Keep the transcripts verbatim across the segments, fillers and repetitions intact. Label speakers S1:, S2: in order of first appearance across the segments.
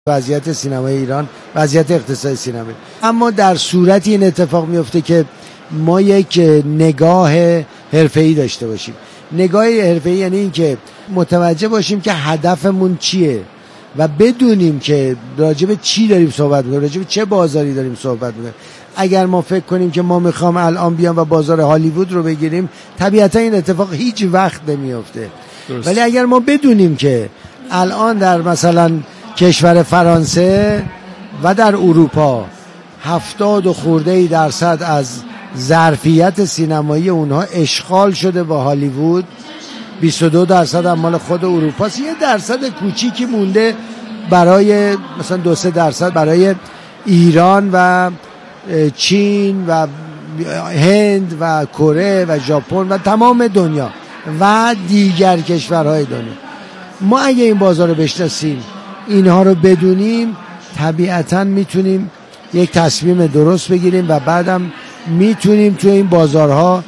S1: وضعیت سینمای ایران، وضعیت اقتصاد سینمایی. اما در صورتی این اتفاق میفته که ما یک نگاه حرفه‌ای داشته باشیم. نگاه حرفه‌ای یعنی این که متوجه باشیم که هدفمون چیه و بدونیم که راجع به چی داریم صحبت می‌کنیم، راجع به چه بازاری داریم صحبت می‌کنیم. اگر ما فکر کنیم که ما می‌خوام الان بیام و بازار هالیوود رو بگیریم، طبیعتا این اتفاق هیچ وقت نمی‌افته. ولی اگر ما بدونیم که الان در مثلا کشور فرانسه و در اروپا هفتاد و خورده ای درصد از ظرفیت سینمایی اونها اشغال شده با هالیوود، بیست و دو درصد هم مال خود اروپاست، یه درصد کوچیکی مونده برای مثلا دو سه درصد برای ایران و چین و هند و کره و ژاپن و تمام دنیا و دیگر کشورهای دنیا. ما اگه این بازار رو بشناسیم، اینها رو بدونیم، طبیعتاً میتونیم یک تصمیم درست بگیریم و بعدم میتونیم توی این بازارها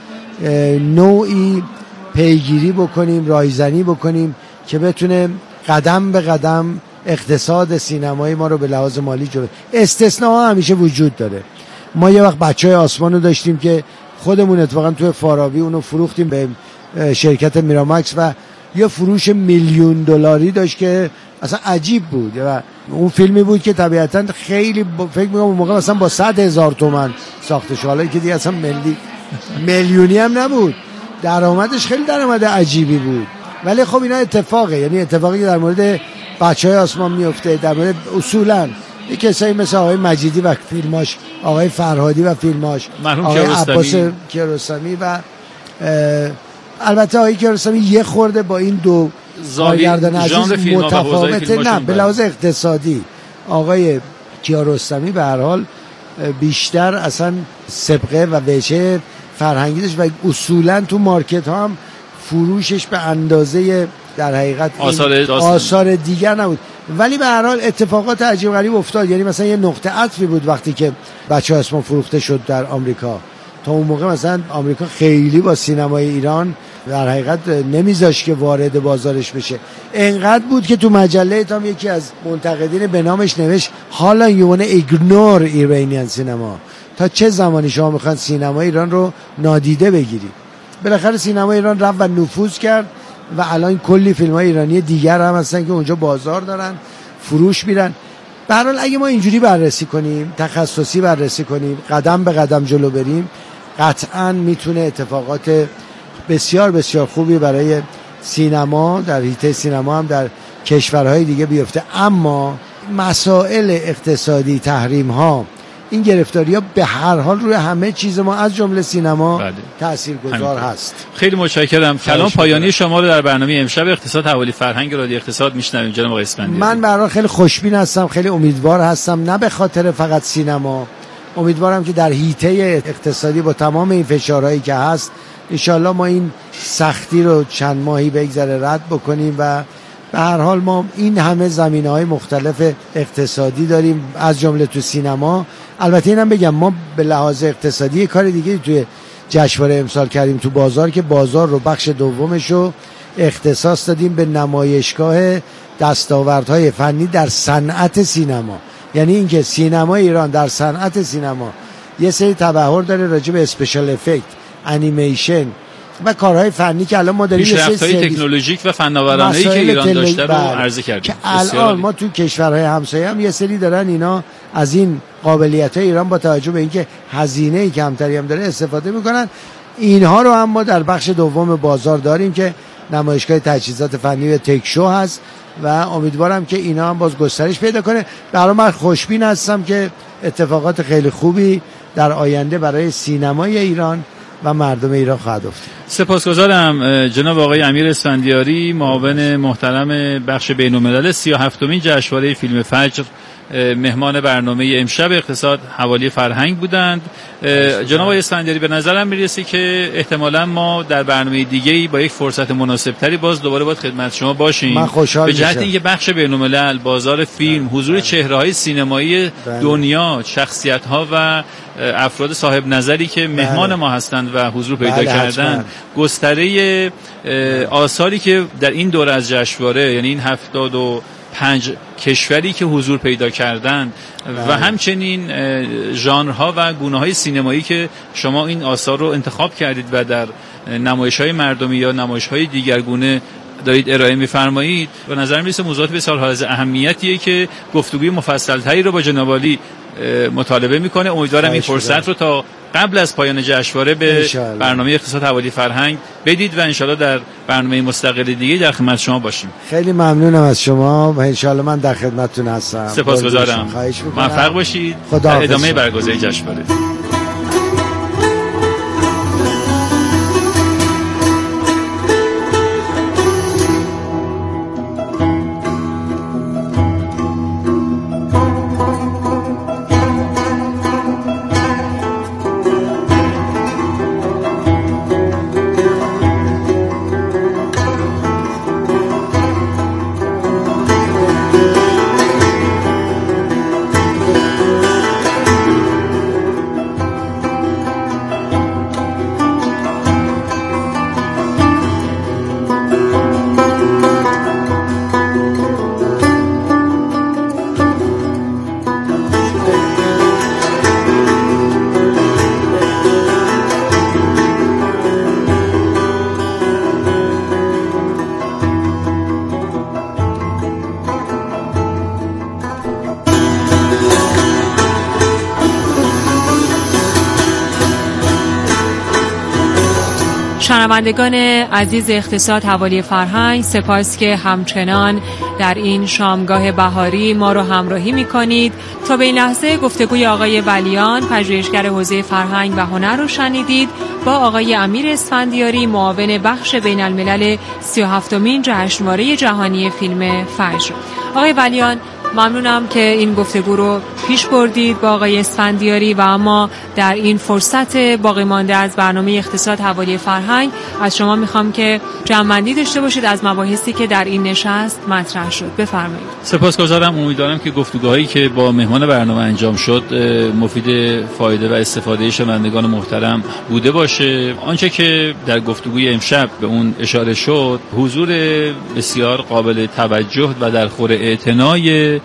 S1: نوعی پیگیری بکنیم، رایزنی بکنیم که بتونه قدم به قدم اقتصاد سینمایی ما رو به لحاظ مالی جلو. استثناء همیشه وجود داره. ما یه وقت بچهای آسمان رو داشتیم که خودمون اتفاقا توی فارابی اونو فروختیم به شرکت میرامکس و یه فروش میلیون دلاری داشت که اصلا عجیب بود و اون فیلمی بود که طبیعتاً خیلی ب... فکر می‌کنم اون موقع مثلا با صد هزار تومان ساخته شد، حالا که دیگه اصلا ملی میلیونی هم نبود، درآمدش خیلی درآمد عجیبی بود. ولی خب اینا اتفاقه، یعنی اتفاقی که در مورد بچهای آسمان میفته، در مورد اصولاً یک کسایی مثل آقای مجیدی و فیلماش، آقای فرهادی و فیلماش، آقای عباس کیارستمی و البته آقای کیارستمی یه خورده با این دو کارگردان عزیز متفاوته، نه به لحاظ اقتصادی آقای کیارستمی به هر حال بیشتر اصلا سابقه و وجه فرهنگی داشت و اصولا تو مارکت ها هم فروشش به اندازه در حقیقت
S2: آثار,
S1: آثار دیگر نبود. ولی به هر حال اتفاقات عجیب غریب افتاد. یعنی مثلا یه نقطه عطفی بود وقتی که بچه اسمان فروخته شد در آمریکا. تا اون موقع مثلا آمریکا خیلی با سینمای ایران در حقیقت نمیذاش که وارد بازارش بشه. انقدر بود که تو مجله تام یکی از منتقدین به نامش نوشت حالا you wanna ignore Iranian cinema. تا چه زمانی شما میخوان سینما ایران رو نادیده بگیرید؟ بالاخره سینما ایران رفت و نفوذ کرد و الان کلی فیلم‌های ایرانی دیگر هم هستن که اونجا بازار دارن، فروش میرن. به هر حال اگه ما اینجوری بررسی کنیم، تخصصی بررسی کنیم، قدم به قدم جلو بریم، قطعاً میتونه اتفاقات بسیار بسیار خوبی برای سینما در حیطه سینما هم در کشورهای دیگه بیفته. اما مسائل اقتصادی، تحریم ها، این گرفتاری ها به هر حال روی همه چیز ما از جمله سینما بله. تاثیرگذار هست.
S2: خیلی متشکرم. کلام پایانی شما رو در برنامه امشب اقتصاد حوالی فرهنگ رادیو اقتصاد میشنویم جناب آقای اسفندیاری.
S1: من به هر حال خیلی خوشبین هستم، خیلی امیدوار هستم، نه به خاطر فقط سینما، امیدوارم که در حیطه اقتصادی با تمام این فشارهایی که هست انشالله ما این سختی رو چند ماهی بگذره رد بکنیم و به هر حال ما این همه زمینه‌های مختلف اقتصادی داریم از جمله تو سینما. البته اینم بگم ما به لحاظ اقتصادی کار دیگه توی جشنواره امسال کردیم تو بازار که بازار رو بخش دومش رو اختصاص دادیم به نمایشگاه دستاوردهای فنی در صنعت سینما. یعنی اینکه سینما ایران در صنعت سینما یه سری تبحر داره راجع به اسپشیال افکت، انیمیشن و کارهای فنی که الان ما داریم
S2: پیشرفت‌های تکنولوژیک و فناورانه‌ای که ایران تل... داشته رو عرضه کردیم.
S1: که الان ما تو کشورهای همسایه هم یه سری دارن اینا از این قابلیت‌های ایران با توجه به اینکه هزینه کمتری هم داره استفاده میکنن. اینها رو هم ما در بخش دوم بازار داریم که نمایشگاه تجهیزات فنی و تک شو هست و امیدوارم که اینا هم باز گسترش پیدا کنه. برای من خوشبین هستم که اتفاقات خیلی خوبی در آینده برای سینمای ایران و مردم ایران خواهد افتاد.
S2: سپاسگزارم جناب آقای امیر اسفندیاری، معاون محترم بخش بین‌الملل سی و هفتمین جشنواره فیلم فجر، مهمان برنامه امشب اقتصاد حوالی فرهنگ بودند. جناب آقای اسفندیاری، به نظرم میرسه که احتمالاً ما در برنامه دیگه‌ای با یک فرصت مناسبتری باز دوباره باید خدمت شما باشیم.
S1: من خوشحال
S2: به جهت اینکه بخش بین‌الملل، بازار فیلم، حضور چهره‌های سینمایی دنیا، شخصیت‌ها و افراد صاحب نظری که مهمان بله. ما هستند و حضور پیدا بله کردن، گستره آثاری که در این دوره از جشنواره، یعنی این هفتاد و پنج کشوری که حضور پیدا کردند و همچنین ژانرها و گونه‌های سینمایی که شما این آثار رو انتخاب کردید و در نمایش‌های مردمی یا نمایش‌های دیگرگونه دارید ارائه می‌فرمایید، به نظر می‌رسه موضوعات بسیار حائز اهمیتیه که گفتگوی مفصل‌تری رو با جناب عالی مطالبه می‌کنه. امیدوارم این فرصت رو تا قبل از پایان جشنواره به برنامه اقتصاد حوالی فرهنگ بدید و انشالله در برنامه مستقل دیگه در خدمت شما باشیم.
S1: خیلی ممنونم از شما و انشالله من در خدمتتون هستم.
S2: سپاسگزارم. موفق باشید در ادامه برگزاری جشنواره.
S3: شنوندگان عزیز اقتصاد حوالی فرهنگ، سپاس که همچنان در این شامگاه بهاری ما رو همراهی می‌کنید. تا به این لحظه گفتگوی آقای ولیان، پژوهشگر حوزه فرهنگ و هنر رو شنیدید با آقای امیر اسفندیاری، معاون بخش بین الملل سی و هفتمین جشنواره جهانی فیلم فجر. آقای ولیان، ممنونم که این گفتگو رو پیش بردید با آقای اسفندیاری و اما در این فرصت باقی مانده از برنامه اقتصاد حوالی فرهنگ از شما میخوام که جمع‌بندی داشته باشید از مباحثی که در این نشست مطرح شد. بفرمایید.
S2: سپاسگزارم. امیدوارم که گفتگوهایی که با مهمان برنامه انجام شد مفید فایده و استفاده شنوندگان محترم بوده باشه. آنچه که در گفتگوی امشب به اون اشاره شد، حضور بسیار قابل توجه و در خور اعتنای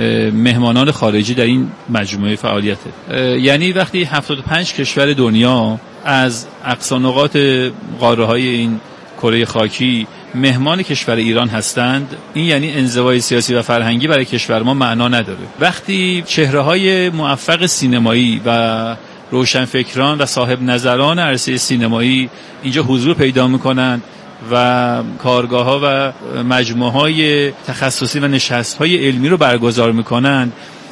S2: مهمانان خارجی در این مجموعه فعالیته. یعنی وقتی هفتاد و پنج کشور دنیا از اقصا نقاط قاره‌های این کره خاکی مهمان کشور ایران هستند، این یعنی انزوای سیاسی و فرهنگی برای کشور ما معنا نداره. وقتی چهره‌های موفق سینمایی و روشنفکران و صاحب نظران عرصه سینمایی اینجا حضور پیدا می‌کنند و کارگاه‌ها و مجموعه‌های تخصصی و نشست‌های علمی رو برگزار می‌کنند،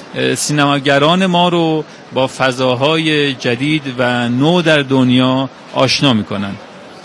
S2: سینماگران ما رو با فضاهای جدید و نو در دنیا آشنا می‌کنند.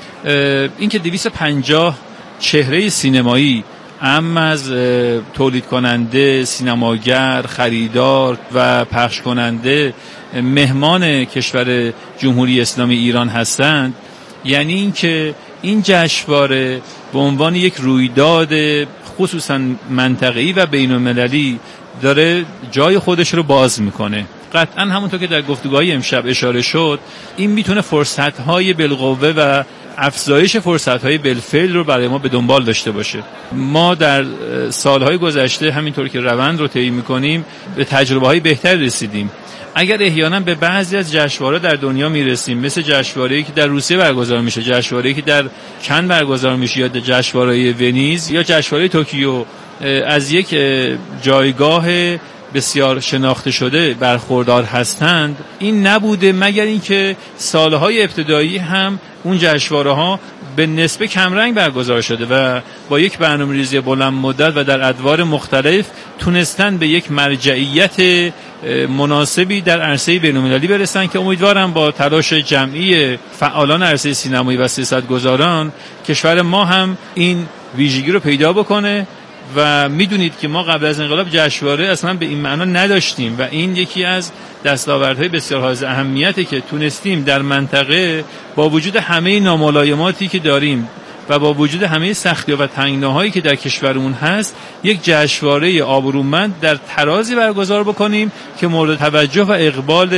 S2: این که دویست و پنجاه چهره سینمایی، ام از تولید کننده، سینماگر، خریدار و پخش کننده مهمان کشور جمهوری اسلامی ایران هستند، یعنی این که این جشنواره به عنوان یک رویداد خصوصا منطقه‌ای و بین‌المللی داره جای خودش رو باز میکنه. قطعا همونطور که در گفتگوهای امشب اشاره شد، این میتونه فرصت‌های بالقوه و افزایش فرصت‌های بالفعل رو برای ما به دنبال داشته باشه. ما در سالهای گذشته همینطور که روند رو طی می‌کنیم به تجربه‌های بهتر رسیدیم. اگر احیانا به بعضی از جشنواره در دنیا میرسیم، مثل جشنواره‌ای که در روسیه برگزار میشه، جشنواره‌ای که در کن برگزار میشه یا جشنواره ونیز یا جشنواره توکیو، از یک جایگاه بسیار شناخته شده برخوردار هستند، این نبوده مگر اینکه سالهای ابتدایی هم اون جشنواره‌ها به نسبه کمرنگ برگزار شده و با یک برنامه‌ریزی بلند مدت و در ادوار مختلف تونستن به یک مرجعیت مناسبی در عرصه بین‌المللی برسن که امیدوارم با تلاش جمعی فعالان عرصه سینمایی و سیاستگزاران کشور ما هم این ویژگی رو پیدا بکنه. و میدونید که ما قبل از انقلاب جشنواره اصلا به این معنا نداشتیم و این یکی از دستاوردهای بسیار حائز اهمیته که تونستیم در منطقه با وجود همه ناملایماتی که داریم و با وجود همه سختی‌ها و تنگناهایی که در کشورمون هست، یک جشنواره آبرومند در ترازی برگزار بکنیم که مورد توجه و اقبال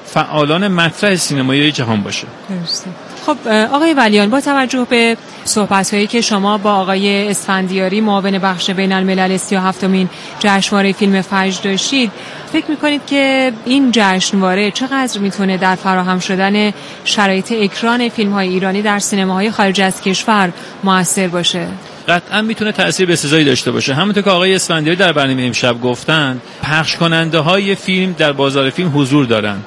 S2: فعالان مطرح سینمایی جهان باشه.
S3: درسته. خب آقای ولیان، با توجه به صحبت‌هایی که شما با آقای اسفندیاری معاون بخش بین‌الملل سی و هفتمین جشنواره فیلم فجر داشتید، فکر می‌کنید که این جشنواره چقدر میتونه در فراهم شدن شرایط اکران فیلم‌های ایرانی در سینماهای خارج از کشور مؤثر باشه؟
S2: قطعا میتونه تأثیر بسزایی داشته باشه. همونطور که آقای اسفندیاری در برنامه امشب گفتن، پخش کننده های فیلم در بازار فیلم حضور دارن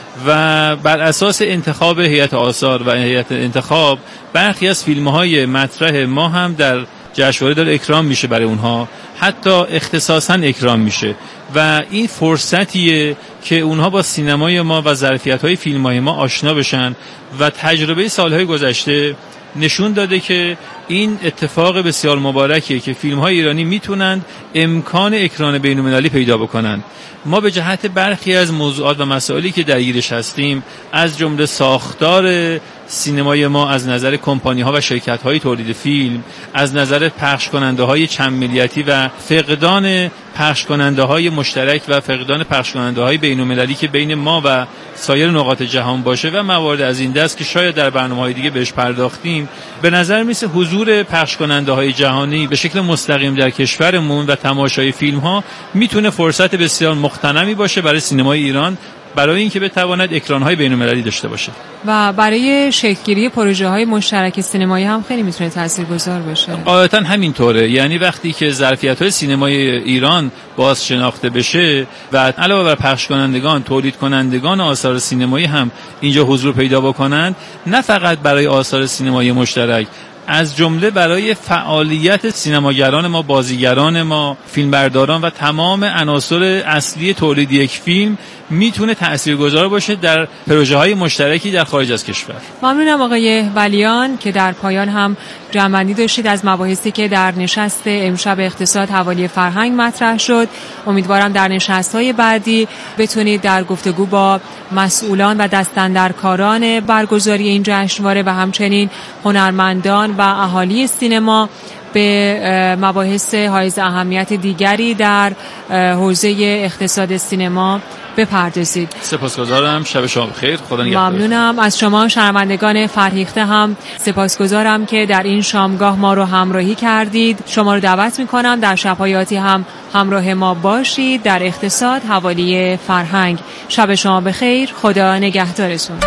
S2: و بر اساس انتخاب هیئت آثار و هیئت انتخاب برخی از فیلم‌های مطرح ما هم در جشنواره داره اکرام میشه برای اونها، حتی اختصاصاً اکرام میشه و این فرصتیه که اونها با سینمای ما و ظرفیت‌های فیلم‌های ما آشنا بشن و تجربه سالهای گذشته نشون داده که این اتفاق بسیار مبارکیه که فیلم‌های ایرانی میتونند امکان اکران بین‌المللی پیدا بکنند. ما به جهت برخی از موضوعات و مسائلی که درگیرش هستیم، از جمله ساختار سینمای ما از نظر کمپانی‌ها و شرکت‌های تولید فیلم، از نظر پخش کننده‌های چند ملیتی و فقدان پخش کننده‌های مشترک و فقدان پخش کننده‌های بین‌المللی که بین ما و سایر نقاط جهان باشه و موارد از این دست که شاید در برنامه‌های دیگه بهش پرداختیم، به نظر میسه حضور پخش کننده‌های جهانی به شکل مستقیم در کشورمون و تماشای فیلم‌ها میتونه فرصت بسیار مغتنمی باشه برای سینمای ایران، برای اینکه بتواند اکران‌های بین‌المللی داشته باشه
S3: و برای شکل‌گیری پروژه‌های مشترک سینمایی هم خیلی میتونه تاثیرگذار باشه.
S2: قاعدتاً همینطوره. یعنی وقتی که ظرفیت‌های سینمای ایران باز شناخته بشه و علاوه بر پخش کنندگان، تولید کنندگان آثار سینمایی هم اینجا حضور پیدا بکنند، نه فقط برای آثار سینمایی مشترک، از جمله برای فعالیت سینماگران ما، بازیگران ما، فیلمبرداران و تمام عناصر اصلی تولید یک فیلم میتونه تاثیرگذار باشه در پروژه‌های مشترکی در خارج از کشور.
S3: ممنونم آقای ولیان که در پایان هم جمع‌بندی داشتید از مباحثی که در نشست امشب اقتصاد حوالی فرهنگ مطرح شد. امیدوارم در نشست‌های بعدی بتونید در گفتگو با مسئولان و دستاندرکاران برگزاری این جشنواره و همچنین هنرمندان و اهالی سینما به مباحث حائز اهمیت دیگری در حوزه اقتصاد سینما بپردازید.
S2: سپاسگزارم. شب شما بخیر. خدا نگهدار.
S3: ممنونم از شما شنوندگان فرهیخته، هم سپاسگزارم که در این شامگاه ما رو همراهی کردید. شما رو دعوت می‌کنم در شب‌های آتی هم همراه ما باشید در اقتصاد حوالی فرهنگ. شب شما بخیر. خدا نگهدارتون.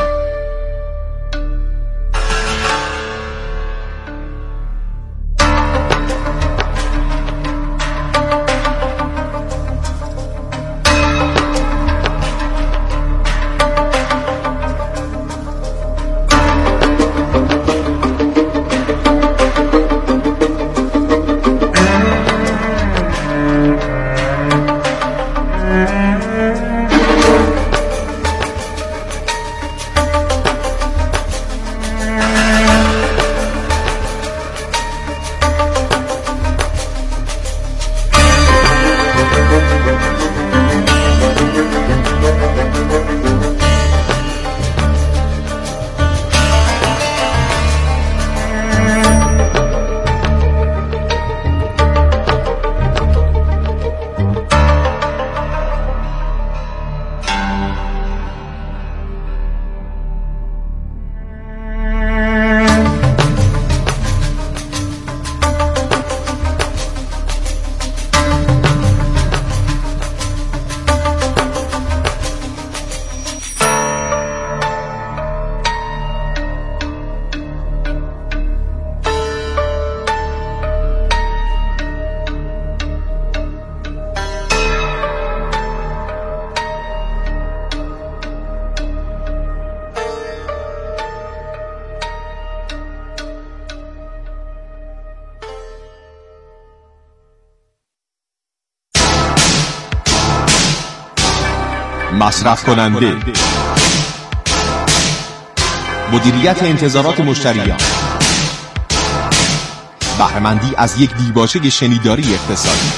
S4: مصرف کننده، مدیریت انتظارات مشتریان، بهره‌مندی از یک دیباچه شنیداری اقتصادی.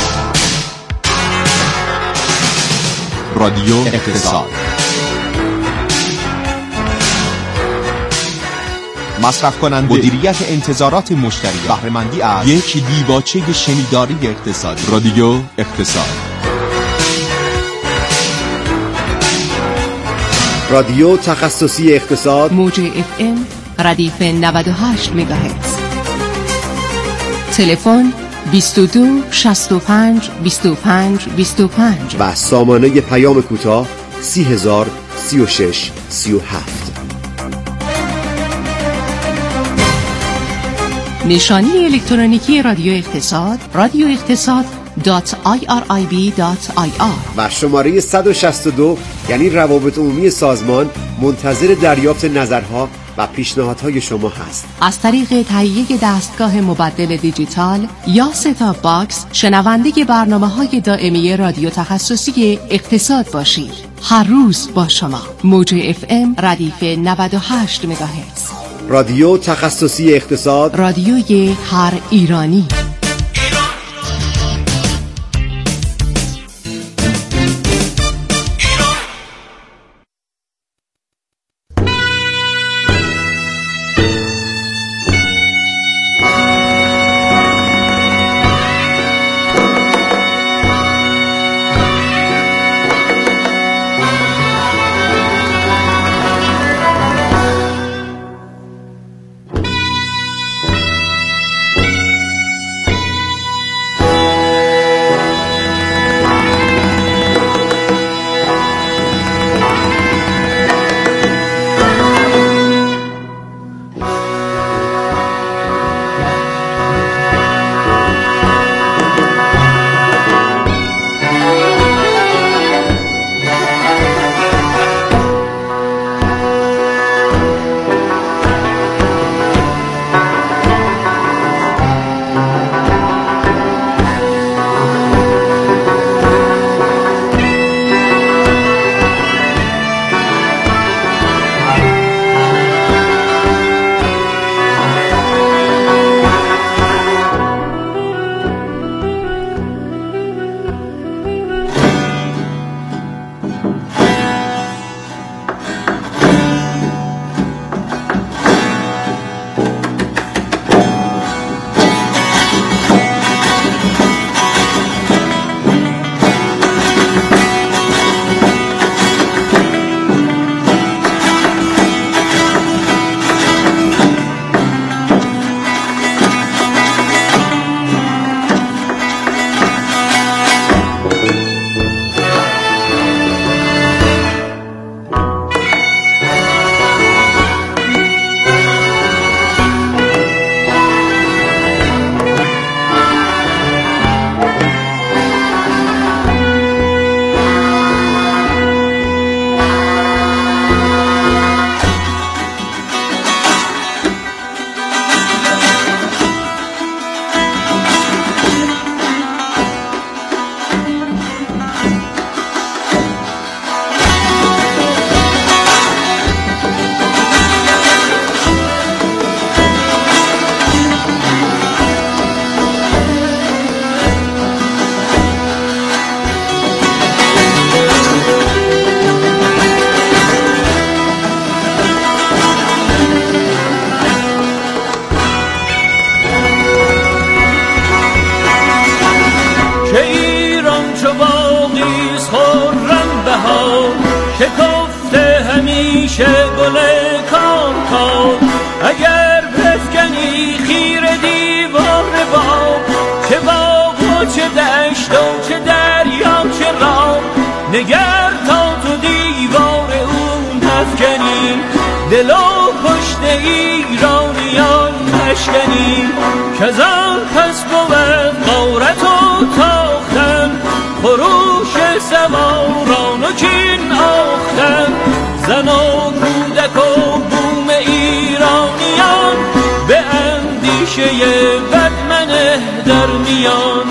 S4: رادیو اقتصاد. مصرف کننده، مدیریت انتظارات مشتریان، بهره‌مندی از یک دیباچه شنیداری اقتصادی. رادیو اقتصاد.
S5: رادیو تخصصی اقتصاد،
S6: موج اف ام ردیف نود و هشت مگاهرتز. تلفن بیست و دو شصت و پنج بیست و پنج بیست و پنج
S5: و سامانه پیام کوتاه سی هزار سی و شش سی و هفت.
S6: نشانی الکترونیکی رادیو اقتصاد رادیو اقتصاد دات آی آر آی بی دات آی آر
S5: و شماره صد و شصت و دو یعنی روابط عمومی سازمان منتظر دریافت نظرها و پیشنهادهای شما هست.
S6: از طریق تهیه دستگاه مبدل دیجیتال یا ستاپ باکس شنونده برنامه‌های دائمی رادیو تخصصی اقتصاد باشید. هر روز با شما. موج اف ام ردیف نود و هشت مگاهرتز.
S5: رادیو تخصصی اقتصاد،
S6: رادیوی هر ایرانی.
S7: نگر تا تو دیوار اون افکنی، دل و پشت ایرانیان اشکنی، کزان پس بود غارت و تاختن، خروش سواران و کین آختن، زن و کودک و بوم ایرانیان، به اندیشه بد منه در میان.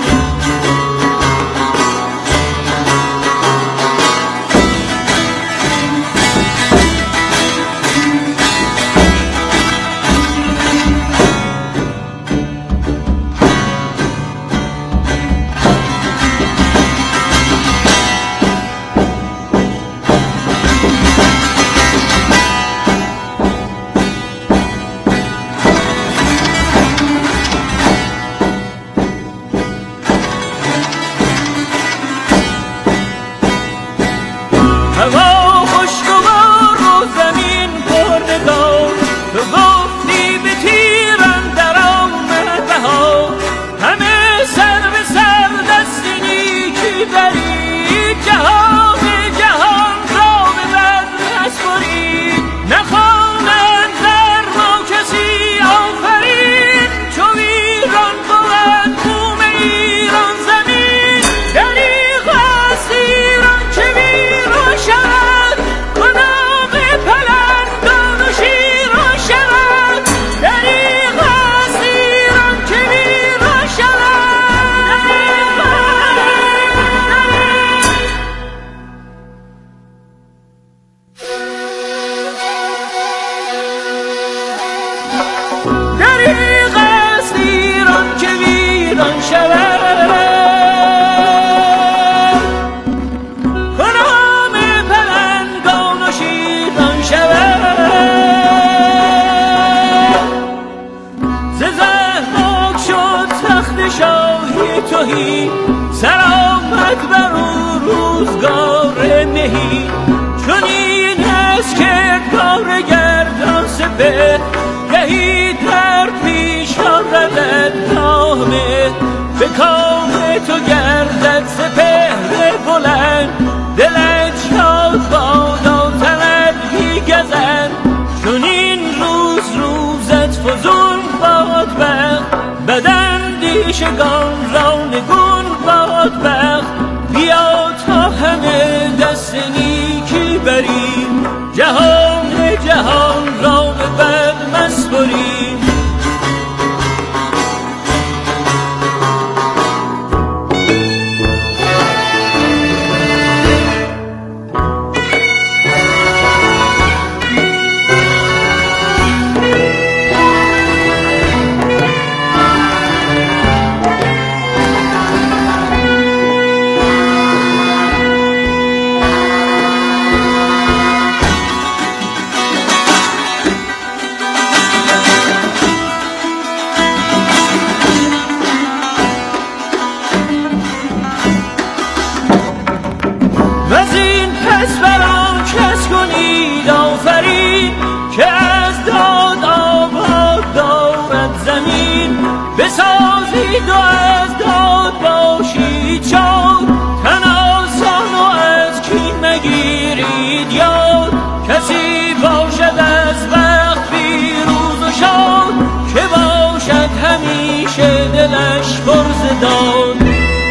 S7: گهی چون این است که کار گردان سپه گهی در پیش آردد نامه به کام تو گردد سپهر بلند دلت شاد بادا تمدی گزند چون این روز روزت فزون باد بخت بداندیشگان را نگون باد بخت بیا تا همه دست نیکی بریم جهان جهان را به بد مسپریم بسازید و از داد باشید شاد تن آسان و از کین مگیرید یاد کسی باشد از وقت پیروز و شاد که باشد همیشه دلش پر ز داد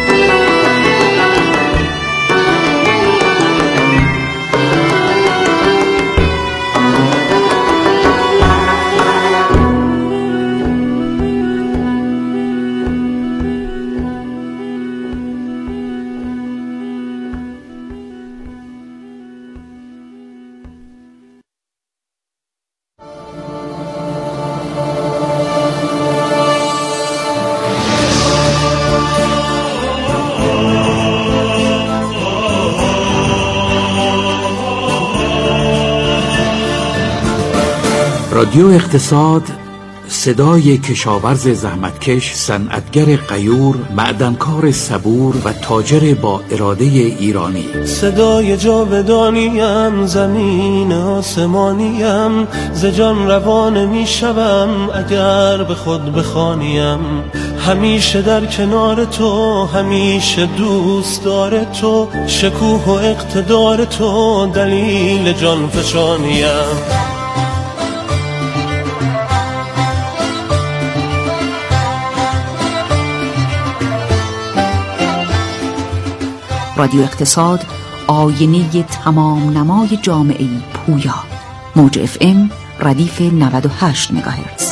S8: رادیو اقتصاد، صدای کشاورز زحمتکش، صنعتگر غیور، معدنکار صبور و تاجر با اراده ایرانی.
S9: صدای جاودانیم، زمین آسمانیم، ز جان روان می شوم اگر به خود بخوانیم. همیشه در کنار تو، همیشه دوست دار تو، شکوه و اقتدار تو دلیل جان فشانیم.
S10: رادیو اقتصاد، آینه تمام نمای جامعه پویا. موج اف ام ردیف نود و هشت مگاهرتز.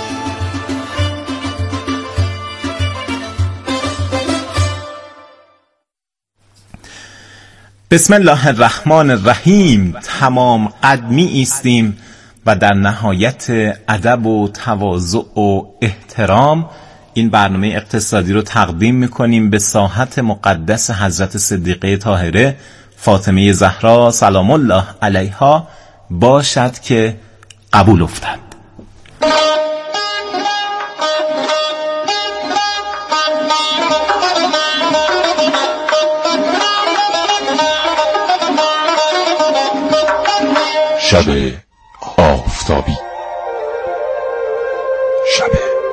S4: بسم الله الرحمن الرحیم. تمام قدمی ایستیم و در نهایت ادب و تواضع و احترام این برنامه اقتصادی رو تقدیم میکنیم به ساحت مقدس حضرت صدیقه طاهره فاطمه زهرا سلام الله علیها باشد که قبول افتد.
S11: شب آفتابی، شب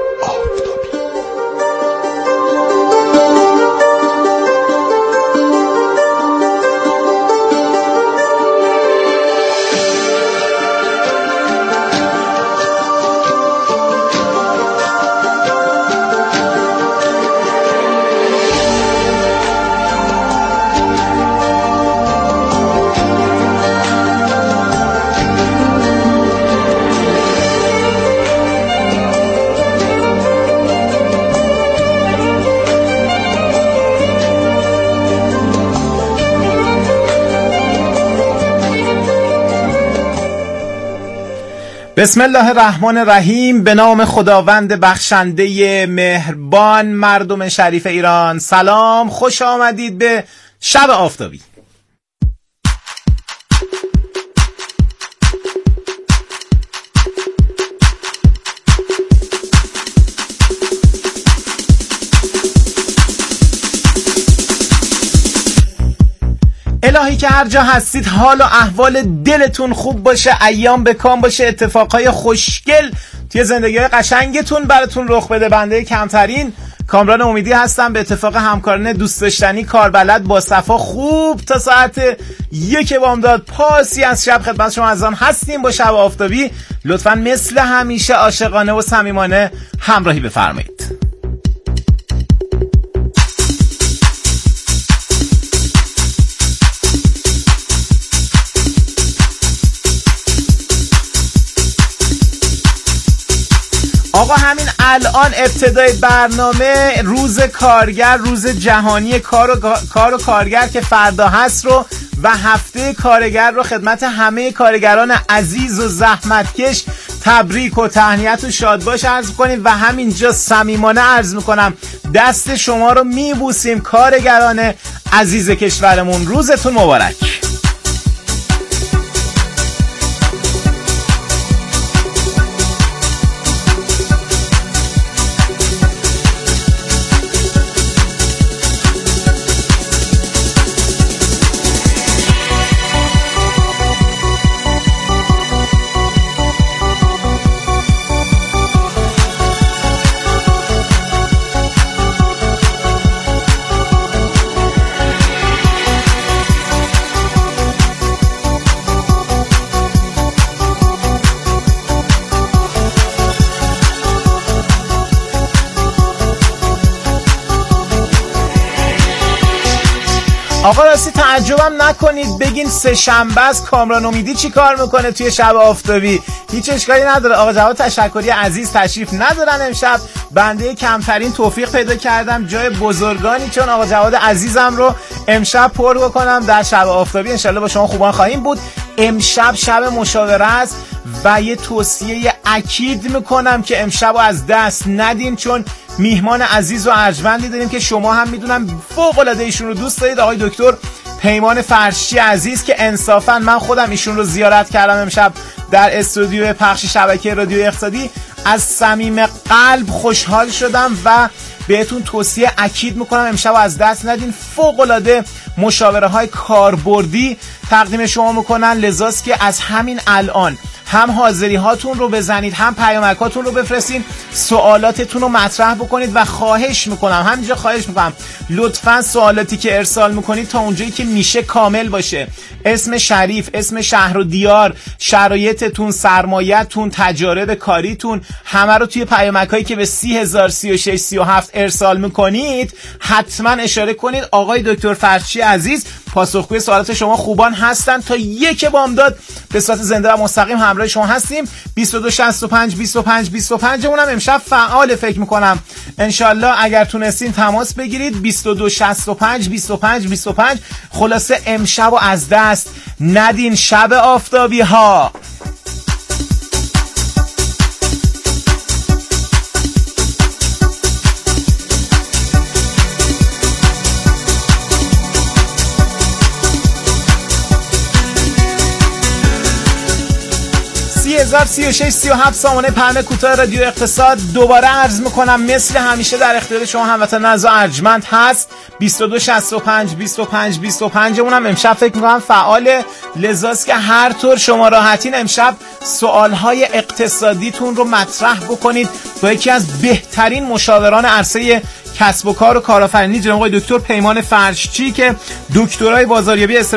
S11: بسم الله الرحمن الرحیم. به نام خداوند بخشنده مهربان. مردم شریف ایران سلام، خوش آمدید به شب آفتابی. الهی که هر جا هستید حال و احوال دلتون خوب باشه، ایام به کام باشه، اتفاقهای خوشگل توی زندگی قشنگتون براتون رخ بده. بنده کمترین کامران امیدی هستم، به اتفاق همکاران دوست داشتنی کاربلد با صفا خوب تا ساعت یک بامداد پاسی از شب خدمت شما عزیزان هستیم با شب آفتابی. لطفاً مثل همیشه عاشقانه و صمیمانه همراهی بفرمایید. آقا همین الان ابتدای برنامه روز کارگر، روز جهانی کار و, کار و کارگر که فردا هست رو و هفته کارگر رو خدمت همه کارگران عزیز و زحمتکش تبریک و تهنیت و شادباش عرض کنیم و همینجا صمیمانه عرض میکنم دست شما رو میبوسیم کارگران عزیز کشورمون. روزتون مبارک. آقا راستی تعجبم نکنید بگین سه شنبه است کامران امیدی چی کار میکنه توی شب آفتابی. هیچ اشکالی نداره. آقا جواد تشکری عزیز تشریف ندارن امشب، بنده کمترین توفیق پیدا کردم جای بزرگانی چون آقا جواد عزیزم رو امشب پر بکنم در شب آفتابی. انشالله با شما خوبان خواهیم بود. امشب شب مشاوره است و یه توصیه اکید میکنم که امشب رو از دست ندین چون میهمان عزیز و ارجمندی داریم که شما هم میدونم فوق العاده ایشون رو دوست دارید، آقای دکتر پیمان فرشچی عزیز که انصافا من خودم ایشون رو زیارت کردم امشب در استودیو پخش شبکه رادیو اقتصادی. از صمیم قلب خوشحال شدم و بهتون توصیه اکید میکنم امشب از دست ندین. فوق العاده مشاوره های کاربردی تقدیم شما میکنن، لذاست که از همین الان هم حاضری هاتون رو بزنید، هم پیامک هاتون رو بفرستین، سوالاتتون رو مطرح بکنید و خواهش میکنم، همینجا خواهش میکنم لطفاً سوالاتی که ارسال میکنید تا اونجایی که میشه کامل باشه. اسم شریف، اسم شهر و دیار، شرایطتون، سرمایه‌تون، تجارب کاریتون، همه رو توی پیامک هایی که به سی هزار سی و شش سی و هفت ارسال میکنید حتما اشاره کنید. آقای دکتر فرشچی عزیز پاسخگوی سوالات شما خوبان هستن. تا یک بامداد به صورت زنده و مستقیم همراه شما هستیم. بیست و دو شصت و پنج بیست و پنج بیست و پنج اونم امشب فعال فکر میکنم. انشالله اگر تونستین تماس بگیرید. بیست و دو شصت و پنج بیست و پنج بیست و پنج. خلاصه امشب و از دست ندین شب آفتابی ها. سی هزار سی و شش سی و هفت سامانه پهن کوتاه رادیو اقتصاد دوباره عرض میکنم مثل همیشه در اختیار شما هموطن عزیز و ارجمند هست. بیست و دو شصت و پنج بیست و پنج بیست و پنج اونم امشب فکر میکنم فعاله، لذاست که هر طور شما راحتین امشب سوالهای اقتصادیتون رو مطرح بکنید با یکی از بهترین مشاوران عرصه کسب و کار و کارآفرینی جناب آقای دکتر پیمان فرشچی که دکترای بازاریابی